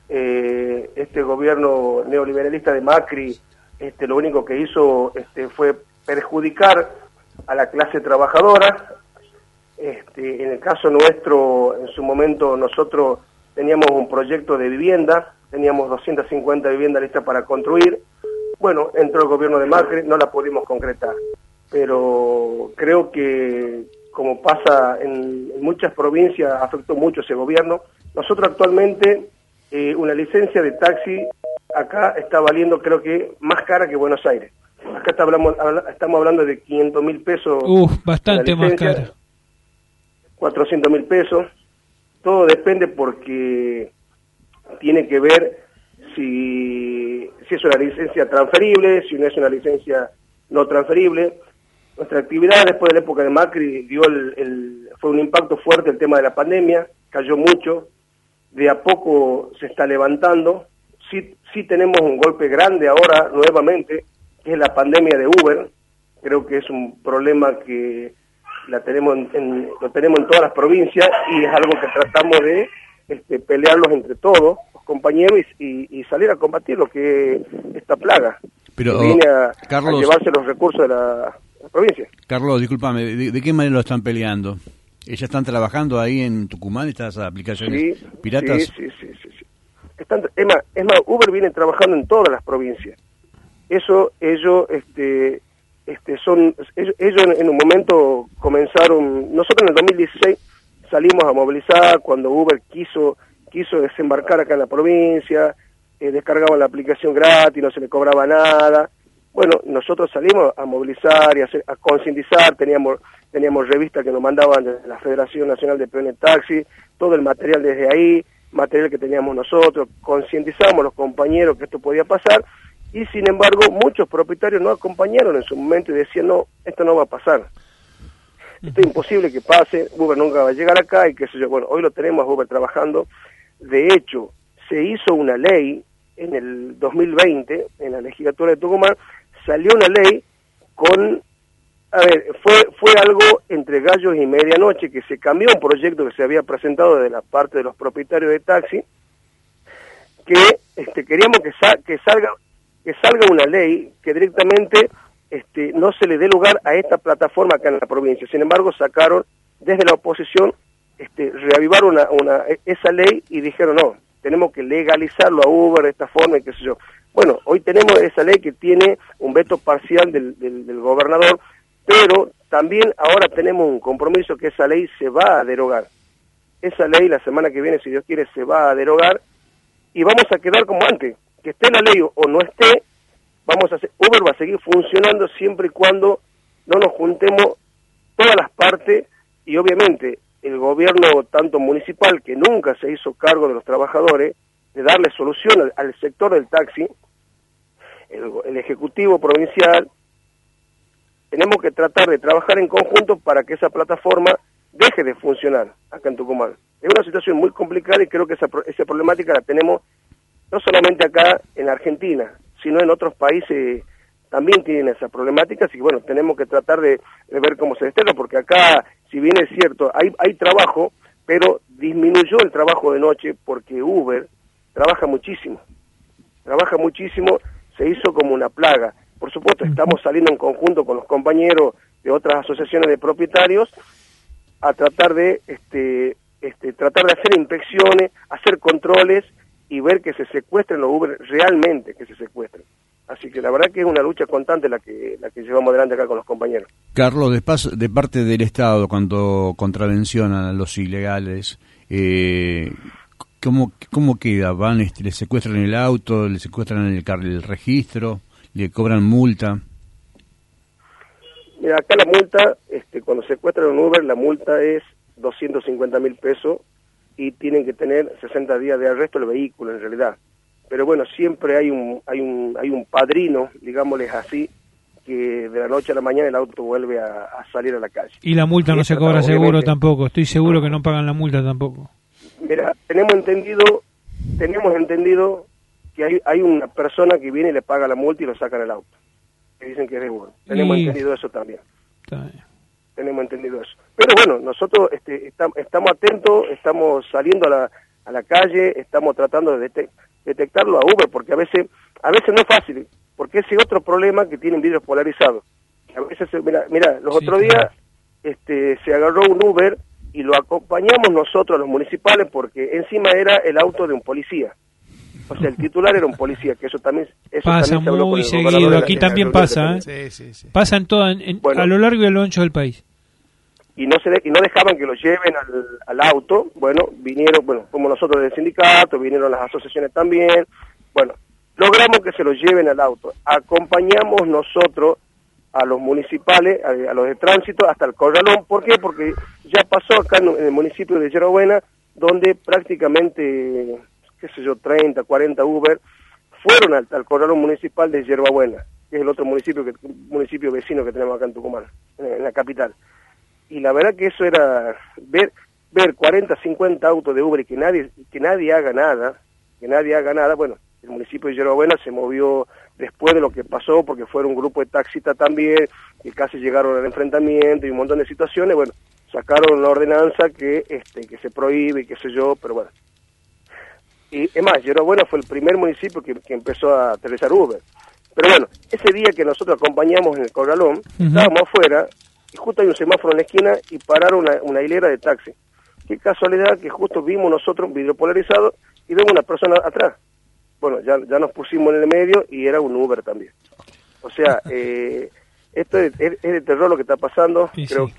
gobierno neoliberalista de Macri lo único que hizo fue perjudicar a la clase trabajadora. En el caso nuestro, en su momento nosotros teníamos un proyecto de vivienda, teníamos 250 viviendas listas para construir. Bueno, entró el gobierno de Macri, no la pudimos concretar, pero creo que, como pasa en muchas provincias, afectó mucho ese gobierno. Nosotros actualmente, una licencia de taxi acá está valiendo, creo que, más cara que Buenos Aires. Acá estamos hablando de 500.000 pesos. Bastante más cara. 400.000 pesos. Todo depende porque tiene que ver si es una licencia transferible, si no es una licencia no transferible. Nuestra actividad después de la época de Macri fue un impacto fuerte el tema de la pandemia, cayó mucho, de a poco se está levantando. Sí tenemos un golpe grande ahora nuevamente, que es la pandemia de Uber. Creo que es un problema que lo tenemos en todas las provincias y es algo que tratamos de pelearlos entre todos, los compañeros, y salir a combatir lo que esta plaga. Pero que viene a llevarse los recursos de la provincia. Carlos, discúlpame, ¿de qué manera lo están peleando? ¿Ellas están trabajando ahí en Tucumán, estas aplicaciones piratas? Sí. Es más, Uber viene trabajando en todas las provincias. Ellos en un momento comenzaron. Nosotros en el 2016 salimos a movilizar cuando Uber quiso desembarcar acá en la provincia, descargaban la aplicación gratis, no se le cobraba nada. Bueno, nosotros salimos a movilizar y a concientizar, teníamos revistas que nos mandaban de la Federación Nacional de Peones de Taxi, todo el material desde ahí, material que teníamos nosotros, concientizamos a los compañeros que esto podía pasar, y sin embargo muchos propietarios no acompañaron en su momento y decían, no, esto no va a pasar. Esto es imposible que pase, Uber nunca va a llegar acá y qué sé yo. Bueno, hoy lo tenemos a Uber trabajando. De hecho, se hizo una ley en el 2020, en la legislatura de Tucumán, salió una ley fue algo entre gallos y medianoche, que se cambió un proyecto que se había presentado de la parte de los propietarios de taxi, que queríamos que salga una ley que directamente no se le dé lugar a esta plataforma acá en la provincia. Sin embargo, sacaron desde la oposición, reavivaron esa ley y dijeron, no, tenemos que legalizarlo a Uber de esta forma y qué sé yo. Bueno, hoy tenemos esa ley que tiene un veto parcial del gobernador, pero también ahora tenemos un compromiso que esa ley se va a derogar. Esa ley la semana que viene, si Dios quiere, se va a derogar y vamos a quedar como antes, que esté la ley o no esté, Uber va a seguir funcionando siempre y cuando no nos juntemos todas las partes y obviamente el gobierno tanto municipal, que nunca se hizo cargo de los trabajadores, de darle solución al sector del taxi, el Ejecutivo Provincial, tenemos que tratar de trabajar en conjunto para que esa plataforma deje de funcionar acá en Tucumán. Es una situación muy complicada y creo que esa problemática la tenemos no solamente acá en Argentina, sino en otros países también tienen esa problemática, así que bueno, tenemos que tratar de ver cómo se desterra, porque acá, si bien es cierto, hay trabajo, pero disminuyó el trabajo de noche porque Uber trabaja muchísimo, se hizo como una plaga. Por supuesto, estamos saliendo en conjunto con los compañeros de otras asociaciones de propietarios a tratar de hacer inspecciones, hacer controles y ver que se secuestren los Uber, realmente que se secuestren. Así que la verdad que es una lucha constante la que llevamos adelante acá con los compañeros. Carlos, de parte del Estado, cuando contravencionan a los ilegales, ¿cómo queda? ¿Van, le secuestran el auto, le secuestran el registro, le cobran multa? Mira, acá la multa, cuando secuestran un Uber, la multa es 250.000 pesos y tienen que tener 60 días de arresto el vehículo en realidad. Pero bueno, siempre hay un padrino, digámosles así, que de la noche a la mañana el auto vuelve a salir a la calle. Y la multa no se cobra seguro tampoco, estoy seguro que no pagan la multa tampoco. Mira, tenemos entendido que hay una persona que viene y le paga la multa y lo sacan el auto, que dicen que es de Uber. Tenemos entendido eso también. Tenemos entendido eso. Pero bueno, nosotros estamos atentos, estamos saliendo a la calle, estamos tratando de detectarlo a Uber, porque a veces no es fácil, porque ese otro problema que tienen vidrios polarizados. A veces, mira, los otros días se agarró un Uber y lo acompañamos nosotros, los municipales, porque encima era el auto de un policía. O sea, el titular era un policía, que eso también pasa muy seguido, aquí también pasa, ¿eh? Sí. Pasa a lo largo y a lo ancho del país. Y no dejaban que lo lleven al auto. Bueno, vinieron, como nosotros del sindicato, vinieron las asociaciones también. Bueno, logramos que se lo lleven al auto. Acompañamos nosotros a los municipales, a los de tránsito, hasta el Corralón. ¿Por qué? Porque ya pasó acá en el municipio de Yerba Buena, donde prácticamente, 30, 40 Uber fueron al Corralón municipal de Yerba Buena, que es el otro municipio vecino que tenemos acá en Tucumán, en la capital. Y la verdad que eso era ver 40, 50 autos de Uber y que nadie haga nada. Bueno, el municipio de Yerba Buena se movió después de lo que pasó, porque fueron un grupo de taxistas también, que casi llegaron al enfrentamiento y un montón de situaciones. Bueno, sacaron una ordenanza que se prohíbe y qué sé yo, pero bueno. Y es más, Yerba Buena fue el primer municipio que empezó a aterrizar Uber. Pero bueno, ese día que nosotros acompañamos en el Corralón, estábamos afuera, y justo hay un semáforo en la esquina y pararon una hilera de taxi. Qué casualidad que justo vimos nosotros un vidrio polarizado y vemos una persona atrás. Bueno, ya nos pusimos en el medio y era un Uber también. O sea, esto es de terror lo que está pasando. Sí, creo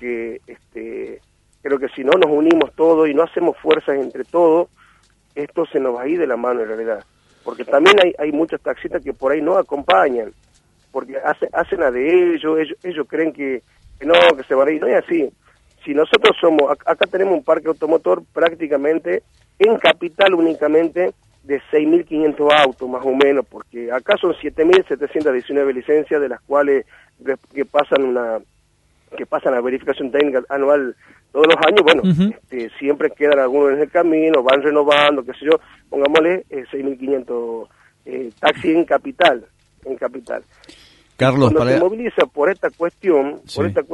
que si no nos unimos todos y no hacemos fuerzas entre todos, esto se nos va a ir de la mano en realidad. Porque también hay muchos taxistas que por ahí no acompañan, porque hacen a de ellos creen que no, que se van a ir. No es así. Si nosotros acá tenemos un parque automotor prácticamente en capital únicamente de 6.500 autos más o menos, porque acá son 7.719 licencias, de las cuales que pasan a verificación técnica anual todos los años. Bueno, siempre quedan algunos en el camino, van renovando, qué sé yo, pongámosle 6.500 taxis en capital. Carlos, cuando se moviliza por esta cuestión,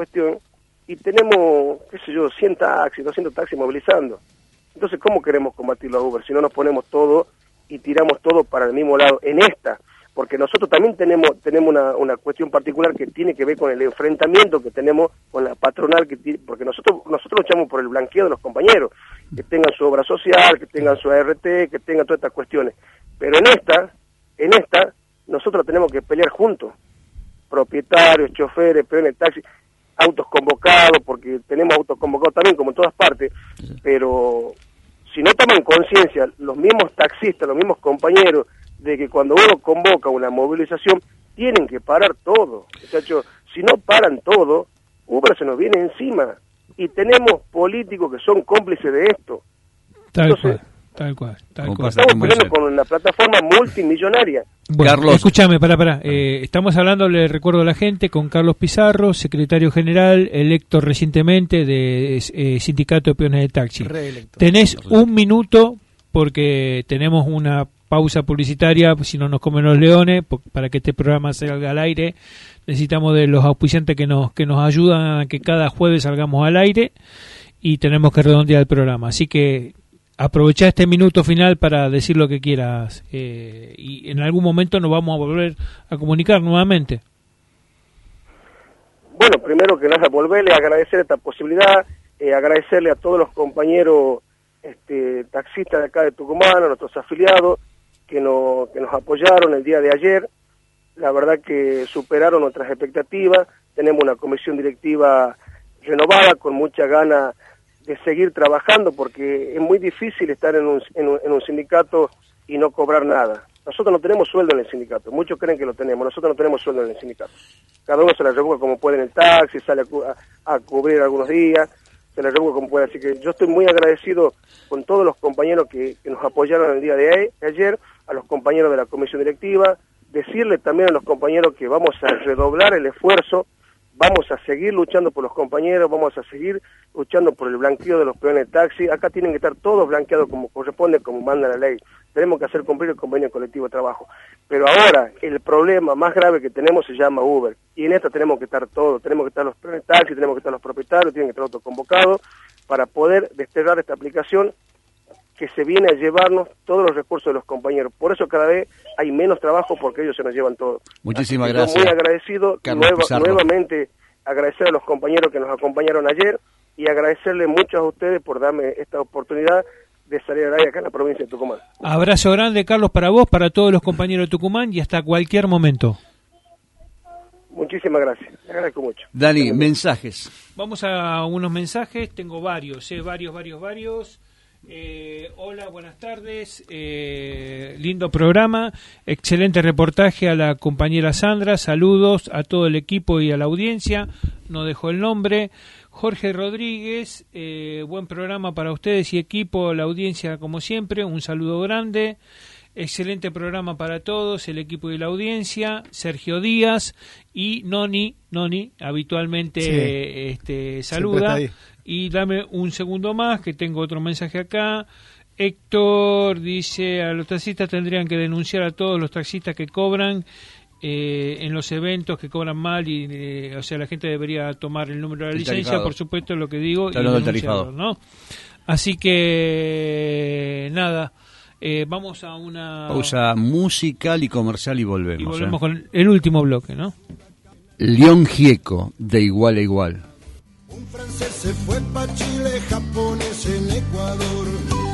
y tenemos, 100 taxis, 200 taxis movilizando. Entonces, ¿cómo queremos combatirlo a Uber si no nos ponemos todo y tiramos todo para el mismo lado en esta? porque nosotros también tenemos una cuestión particular que tiene que ver con el enfrentamiento que tenemos con la patronal, porque nosotros luchamos por el blanqueo de los compañeros, que tengan su obra social, que tengan su ART, que tengan todas estas cuestiones. Pero en esta nosotros tenemos que pelear juntos, propietarios, choferes, peones, taxis, autos convocados, porque tenemos autos convocados también, como en todas partes, pero si no toman conciencia los mismos taxistas, los mismos compañeros, de que cuando uno convoca una movilización, tienen que parar todo, muchachos. Si no paran todo, Uber se nos viene encima, y tenemos políticos que son cómplices de esto. Tal cual. Estamos peleando con una plataforma multimillonaria. Bueno, Carlos, escúchame, pará. Estamos hablando, le recuerdo a la gente, con Carlos Pizarro, secretario general, electo recientemente de Sindicato de Peones de Taxi. Reelecto. Tenés un minuto, porque tenemos una pausa publicitaria, si no nos comen los leones, para que este programa salga al aire. Necesitamos de los auspiciantes que nos ayudan a que cada jueves salgamos al aire, y tenemos que redondear el programa. Así que aprovechá este minuto final para decir lo que quieras, y en algún momento nos vamos a volver a comunicar nuevamente. Bueno, primero que nada, volverle a agradecer esta posibilidad, agradecerle a todos los compañeros taxistas de acá de Tucumán, a nuestros afiliados, que nos apoyaron el día de ayer. La verdad que superaron nuestras expectativas. Tenemos una comisión directiva renovada, con mucha ganas de seguir trabajando, porque es muy difícil estar en un sindicato y no cobrar nada. Nosotros no tenemos sueldo en el sindicato, muchos creen que lo tenemos, nosotros no tenemos sueldo en el sindicato. Cada uno se la rebuca como puede en el taxi, sale a cubrir algunos días, se la rebuca como puede. Así que yo estoy muy agradecido con todos los compañeros que nos apoyaron el día de ayer, a los compañeros de la comisión directiva, decirle también a los compañeros que vamos a redoblar el esfuerzo, vamos a seguir luchando por los compañeros, vamos a seguir luchando por el blanqueo de los peones de taxi. Acá tienen que estar todos blanqueados como corresponde, como manda la ley. Tenemos que hacer cumplir el convenio colectivo de trabajo. Pero ahora el problema más grave que tenemos se llama Uber. Y en esta tenemos que estar todos. Tenemos que estar los peones de taxi, tenemos que estar los propietarios, tienen que estar autoconvocados para poder desterrar esta aplicación que se viene a llevarnos todos los recursos de los compañeros. Por eso cada vez hay menos trabajo, porque ellos se nos llevan todo. Muchísimas gracias. Muy agradecido, nuevamente agradecer a los compañeros que nos acompañaron ayer, y agradecerle mucho a ustedes por darme esta oportunidad de salir al aire acá en la provincia de Tucumán. Abrazo grande, Carlos, para vos, para todos los compañeros de Tucumán, y hasta cualquier momento. Muchísimas gracias, le agradezco mucho. Dani, mensajes. Vamos a unos mensajes, tengo varios, varios. Hola, buenas tardes, lindo programa, excelente reportaje a la compañera Sandra, saludos a todo el equipo y a la audiencia, no dejó el nombre. Jorge Rodríguez, buen programa para ustedes y equipo, la audiencia como siempre, un saludo grande. Excelente programa para todos, el equipo y la audiencia. Sergio Díaz y Noni habitualmente saluda. Y dame un segundo más, que tengo otro mensaje acá. Héctor dice, a los taxistas tendrían que denunciar a todos los taxistas que cobran en los eventos, que cobran mal, y o sea, la gente debería tomar el número de la licencia, tarifado. Por supuesto, es lo que digo, Está y hablando del denunciarlo, tarifado. ¿no? Así que nada, vamos a una Pausa musical y comercial y volvemos. y volvemos con el último bloque, ¿no? León Gieco, de Igual a Igual. Un francés se fue pa' Chile, japonés en Ecuador.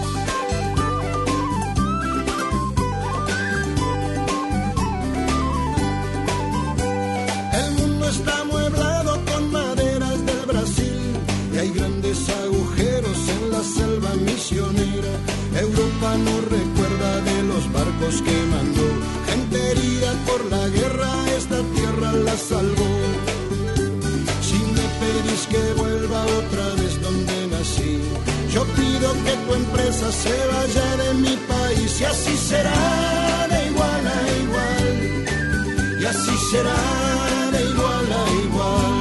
El mundo está amueblado con maderas del Brasil y hay grandes agujeros en la selva misionera. Europa no recuerda de los barcos que mandó, gente herida por la guerra, esta tierra la salvó. Si me pedís que vuelva otra vez donde nací, yo pido que tu empresa se vaya de mi país, y así será de igual a igual, y así será de igual a igual.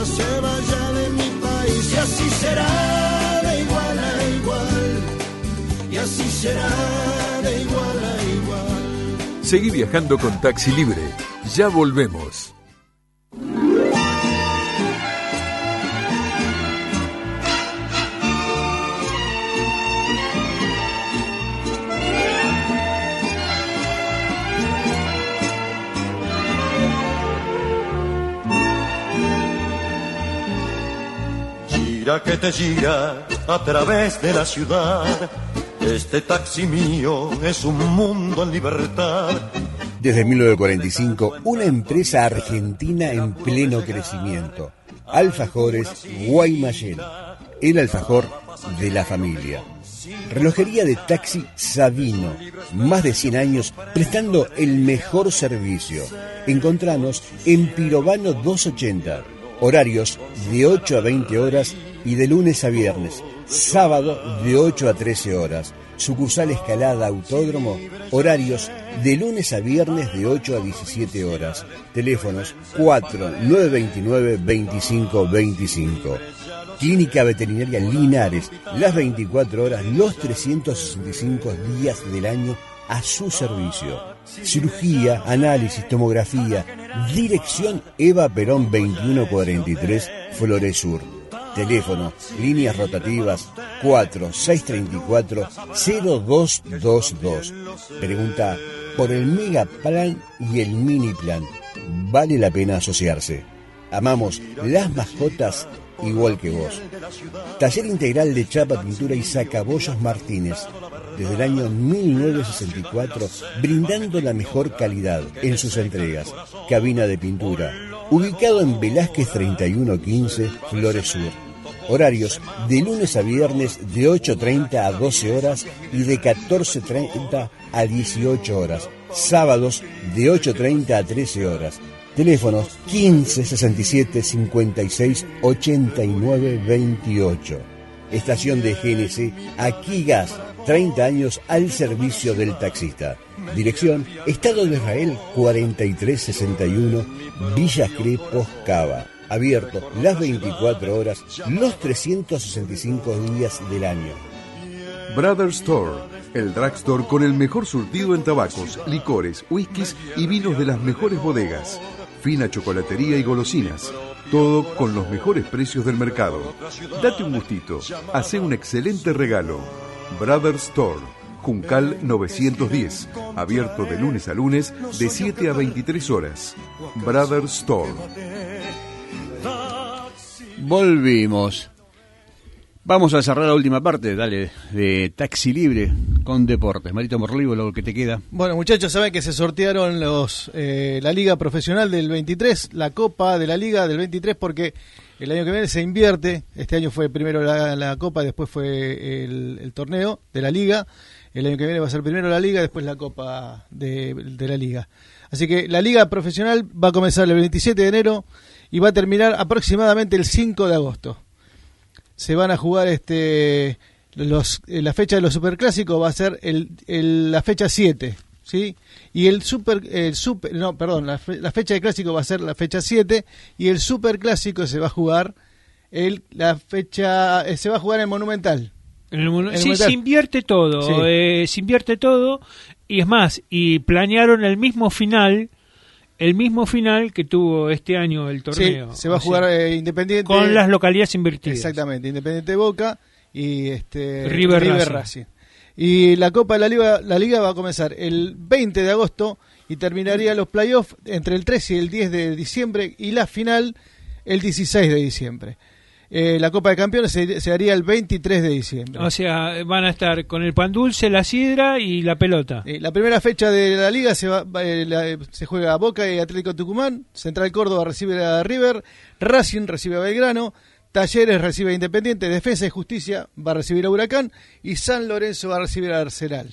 se vaya de mi país. Y así será de igual a igual. Y así será de igual a igual. Seguí viajando con Taxi Libre. Ya volvemos. Gira que te gira a través de la ciudad. Este taxi mío es un mundo en libertad. Desde 1945, una empresa argentina en pleno crecimiento. Alfajores Guaymallén, el alfajor de la familia. Relojería de taxi Sabino, más de 100 años prestando el mejor servicio. Encontranos en Pirovano 280, horarios de 8 a 20 horas y de lunes a viernes, sábado de 8 a 13 horas. Sucursal Escalada Autódromo, horarios de lunes a viernes de 8 a 17 horas. Teléfonos 4-929-2525. Clínica Veterinaria Linares, las 24 horas, los 365 días del año a su servicio. Cirugía, análisis, tomografía. Dirección Eva Perón 2143, Flores Sur. Teléfono, líneas rotativas 4-634-0222. Pregunta por el Mega Plan y el Mini Plan. Vale la pena asociarse. Amamos las mascotas igual que vos. Taller integral de chapa, pintura y sacabollos Martínez. Desde el año 1964, brindando la mejor calidad en sus entregas. Cabina de pintura, ubicado en Velázquez 3115, Flores Sur. Horarios de lunes a viernes de 8:30 a 12 horas y de 14:30 a 18 horas. Sábados de 8:30 a 13 horas. Teléfonos 15 67 56 89 28. Estación de GNC Aquí Gas, 30 años al servicio del taxista. Dirección Estado de Israel 4361, Villa Crepos, Cava. Abierto las 24 horas, los 365 días del año. Brother Store, el drugstore con el mejor surtido en tabacos, licores, whiskies y vinos de las mejores bodegas. Fina chocolatería y golosinas. Todo con los mejores precios del mercado. Date un gustito, hace un excelente regalo. Brother Store, Juncal 910, abierto de lunes a lunes de 7 a 23 horas. Brother Store. Volvimos. Vamos a cerrar la última parte, dale, de Taxi Libre con deportes. Marito Morlivo, lo que te queda. Bueno, muchachos, saben que se sortearon la Liga Profesional del 23, la Copa de la Liga del 23, porque el año que viene se invierte. Este año fue primero la Copa, después fue el torneo de la Liga. El año que viene va a ser primero la Liga, después la Copa de la Liga. Así que la Liga Profesional va a comenzar el 27 de enero y va a terminar aproximadamente el 5 de agosto. Se van a jugar la fecha de los superclásicos va a ser la fecha 7, ¿sí? Y la fecha de clásico va a ser la fecha 7 y el superclásico se va a jugar se va a jugar en Monumental. Se invierte todo, sí. Se invierte todo y es más, y planearon el mismo final que tuvo este año el torneo. Sí, se va a jugar Independiente con las localidades invertidas. Exactamente, Independiente Boca y River Racing. Y la Copa de la Liga va a comenzar el 20 de agosto y terminaría los playoffs entre el 13 y el 10 de diciembre y la final el 16 de diciembre. La Copa de Campeones se haría el 23 de diciembre. O sea, van a estar con el pan dulce, la sidra y la pelota. La primera fecha de la Liga se juega a Boca y Atlético Tucumán. Central Córdoba recibe a River. Racing recibe a Belgrano. Talleres recibe a Independiente. Defensa y Justicia va a recibir a Huracán. Y San Lorenzo va a recibir a Arsenal.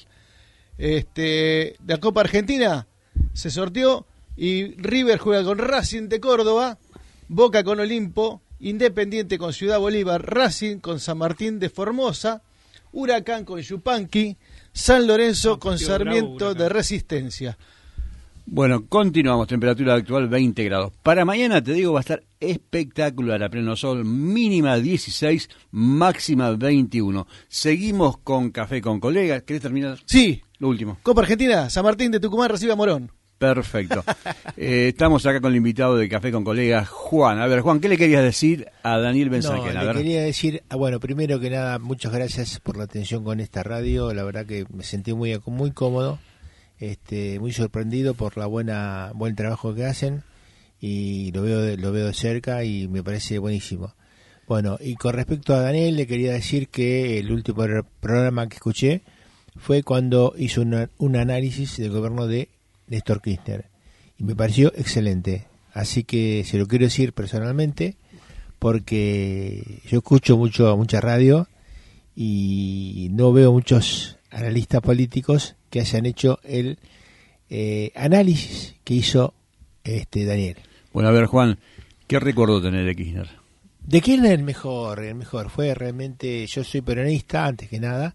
La Copa Argentina se sorteó y River juega con Racing de Córdoba. Boca con Olimpo. Independiente con Ciudad Bolívar, Racing con San Martín de Formosa, Huracán con Yupanqui, San Lorenzo con Sarmiento de Resistencia. Bueno, continuamos, temperatura actual 20 grados. Para mañana, te digo, va a estar espectacular a pleno sol, mínima 16, máxima 21. Seguimos con Café con Colegas. ¿Querés terminar? Sí. Lo último. Copa Argentina, San Martín de Tucumán recibe a Morón. Perfecto. Estamos acá con el invitado de Café con Colegas, Juan. A ver, Juan, ¿qué le querías decir a Daniel Benzaquén? No, le quería decir, bueno, primero que nada, muchas gracias por la atención con esta radio. La verdad que me sentí muy cómodo, muy sorprendido por buen trabajo que hacen, y lo veo de cerca y me parece buenísimo. Bueno, y con respecto a Daniel, le quería decir que el último programa que escuché fue cuando hizo un análisis del gobierno de Néstor Kirchner, y me pareció excelente. Así que se lo quiero decir personalmente, porque yo escucho mucha radio y no veo muchos analistas políticos que hayan hecho el análisis que hizo Daniel. Bueno, a ver, Juan, ¿qué recuerdo tenés de Kirchner? De Kirchner el mejor. Fue realmente, yo soy peronista antes que nada,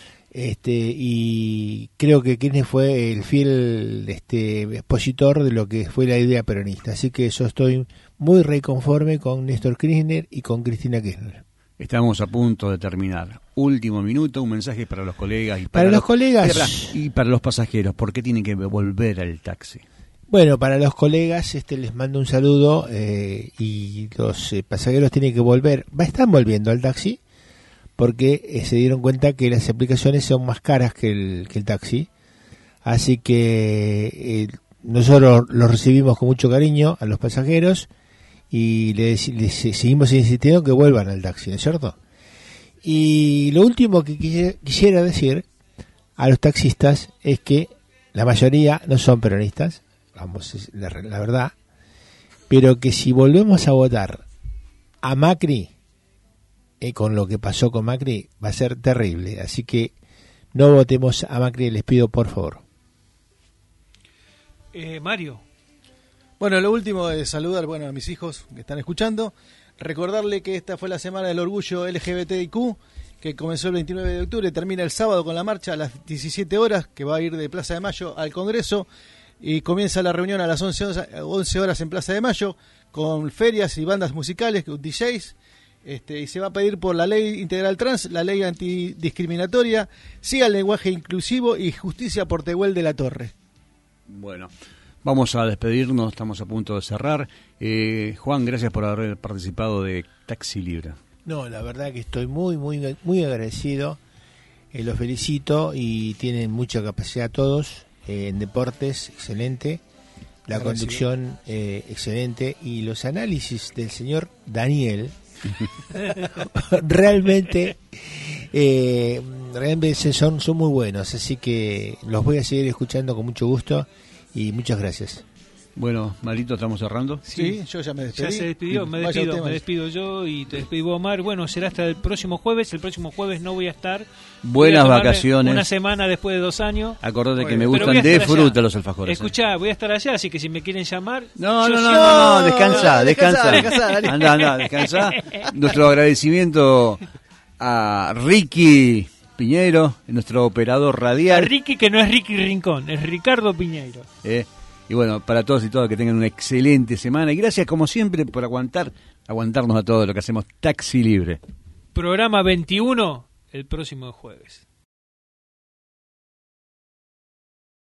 y creo que Kirchner fue el fiel expositor de lo que fue la idea peronista. Así que yo estoy muy reconforme con Néstor Kirchner y con Cristina Kirchner. Estamos a punto de terminar. Último minuto, un mensaje para los colegas. Y para los colegas. Y para los pasajeros, ¿por qué tienen que volver al taxi? Bueno, para los colegas les mando un saludo, y los pasajeros tienen que volver. Están volviendo al taxi, porque se dieron cuenta que las aplicaciones son más caras que el taxi. Así que nosotros los recibimos con mucho cariño a los pasajeros y les seguimos insistiendo que vuelvan al taxi, ¿no es cierto? Y lo último que quisiera decir a los taxistas es que la mayoría no son peronistas, vamos, la verdad, pero que si volvemos a votar a Macri, con lo que pasó con Macri, va a ser terrible. Así que no votemos a Macri, les pido por favor. Mario. Bueno, lo último es saludar a mis hijos que están escuchando, recordarle que esta fue la semana del orgullo LGBTIQ, que comenzó el 29 de octubre, termina el sábado con la marcha a las 17 horas, que va a ir de Plaza de Mayo al Congreso, y comienza la reunión a las 11 horas en Plaza de Mayo, con ferias y bandas musicales, DJs, y se va a pedir por la ley integral trans, la ley antidiscriminatoria, siga el lenguaje inclusivo y justicia por Tehuel de la Torre. Bueno, vamos a despedirnos, estamos a punto de cerrar. Juan, gracias por haber participado de Taxi Libre. No, la verdad que estoy muy agradecido, los felicito y tienen mucha capacidad todos, en deportes, excelente, la conducción, excelente, y los análisis del señor Daniel, realmente son muy buenos, así que los voy a seguir escuchando con mucho gusto y muchas gracias. Bueno, Marito, ¿estamos cerrando? Sí, yo ya me despedí. Ya se despidió, me despido yo y te despido Omar. Bueno, será hasta el próximo jueves. El próximo jueves no voy a estar. Buenas vacaciones. Una semana después de 2 años. Acordate que me gustan de fruta los alfajores. Escuchá, voy a estar allá, así que si me quieren llamar... No, descansa. Anda, descansa. Nuestro agradecimiento a Ricky Piñeiro, nuestro operador radial. A Ricky, que no es Ricky Rincón, es Ricardo Piñeiro. Y bueno, para todos y todas que tengan una excelente semana. Y gracias, como siempre, por aguantarnos a todo lo que hacemos Taxi Libre. Programa 21 el próximo jueves.